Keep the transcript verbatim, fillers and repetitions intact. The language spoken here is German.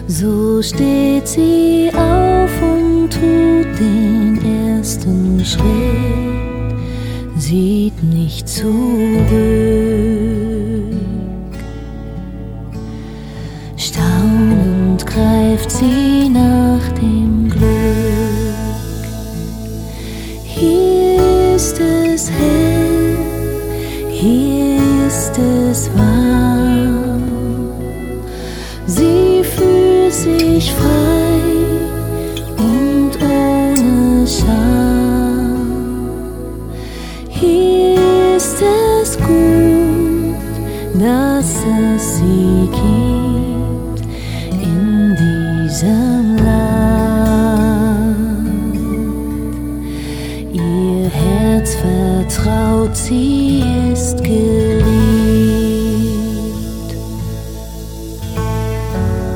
So steht sie auf und tut den ersten Schritt, sieht nicht zurück. Staunend greift sie nach dem Glück. Hier ist es hell, hier ist es warm. Sie fühlt sich frei und ohne Scham. Hier ist es gut, dass es sie gibt in diesem Land. Ihr Herz vertraut sie